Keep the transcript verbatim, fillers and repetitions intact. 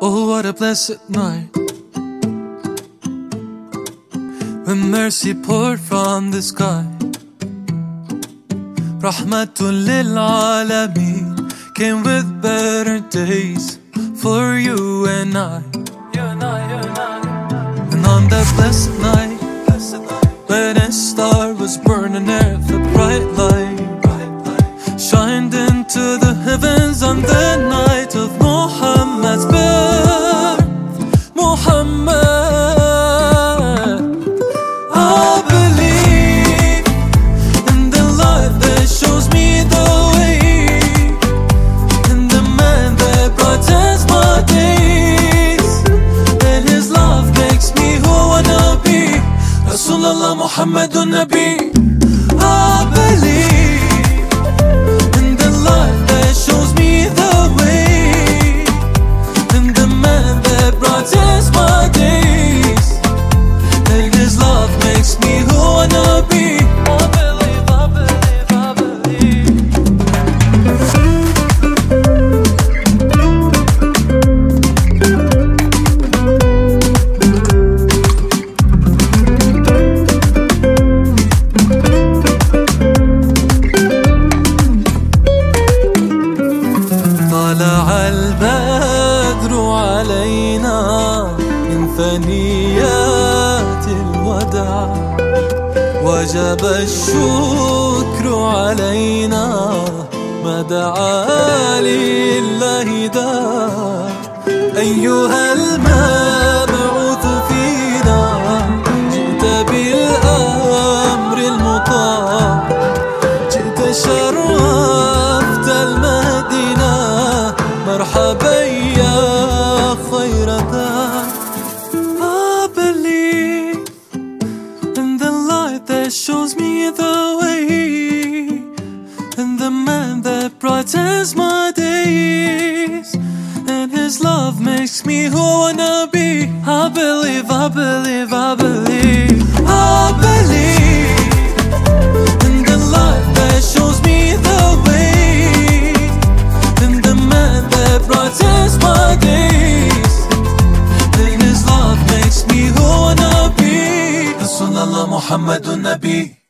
Oh, what a blessed night, when mercy poured from the sky. Rahmatul lil Alameen came with better days for you and I. And on that blessed night, when a star was burning earth, a bright light shined into the heavens on the night of Muhammad's birth. Muhammad, I believe in the light that shows me the way, in the man that brightens my days, and his love makes me who I wanna be. Rasulullah Muhammadun Nabi. I believe in the light that shows me the way, in the man that brightens my days, and his love makes me who I wanna be. I believe, I believe, I believe. طلع البدر علينا من ثنيات الوداع، وجب الشكر علينا ما دعا لله داع. أيها المبعوث فينا جئت بالأمر المطاع، جئت شرفت المدينة، مرحبا يا خير داع. I believe in the light that shows me the way, and the man that brightens my days, and his love makes me who I wanna be. I believe, I believe, I believe, I believe in the light that shows me the way, and the man that brightens my days, and his love makes me who I wanna be. Rasulullah Muhammadun Nabi.